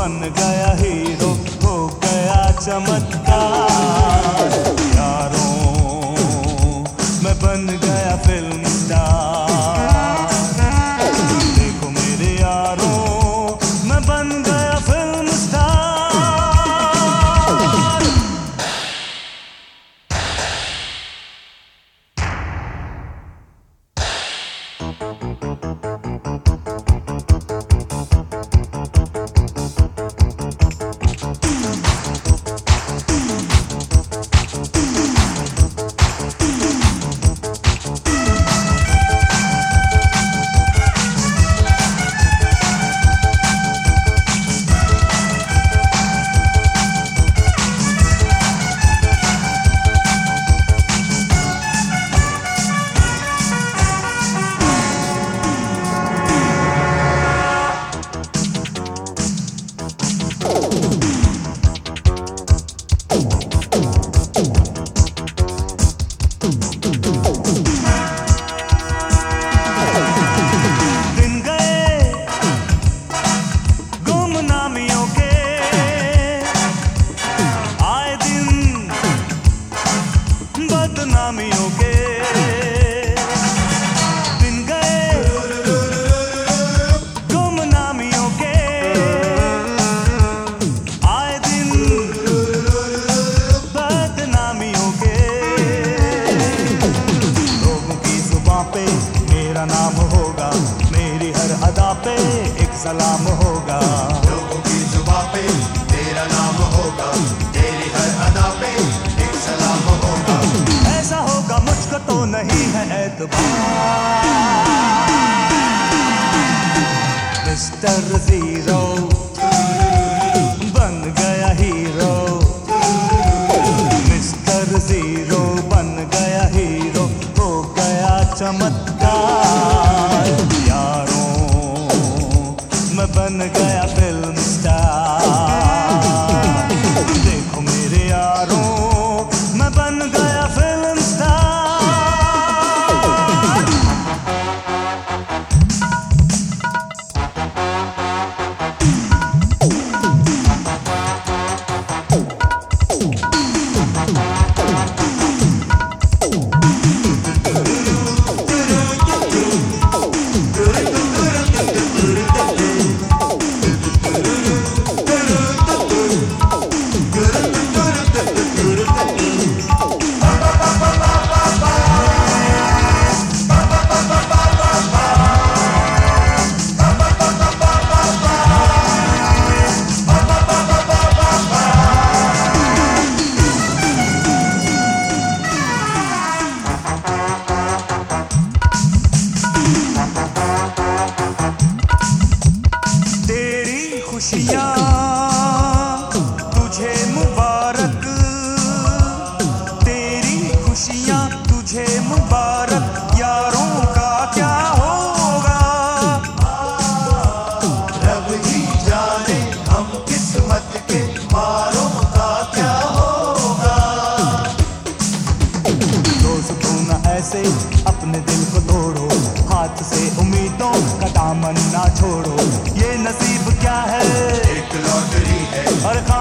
बन गया हीरो, हो गया चमत्कार। यारों मैं बन गया फिल्म स्टार। देखो मेरे यारों मैं बन गया फिल्म स्टार। बदनामियों के दिन गए, गुमनामियों के आए दिन, बदनामियों के। लोगों की जुबां पे मेरा नाम होगा, मेरी हर अदा पे एक सलाम होगा। लोगों की जुबां पे मेरा नाम होगा, मेरी हर अदा पे एक सलाम होगा। ऐसा होगा मुझको तो नहीं है एतबार। मिस्टर ज़ीरो बन गया हीरो, मिस्टर ज़ीरो बन गया हीरो, हो गया चमत्कार। यारों मैं बन गया फिल्म स्टार। देखो मेरे यारों मैं बन गया फिल्म स्टार। खुशियाँ तुझे मुबारक, तेरी खुशियाँ तुझे मुबारक। यारों का क्या होगा रब ही जाने, हम किस्मत के मारों का क्या होगा। दोस्त तू न ऐसे अपने दिल को तोड़ो, हाथ से उम्मीदों का दामन ना छोड़ो। ये नसीब क्या है, एक लॉटरी है। और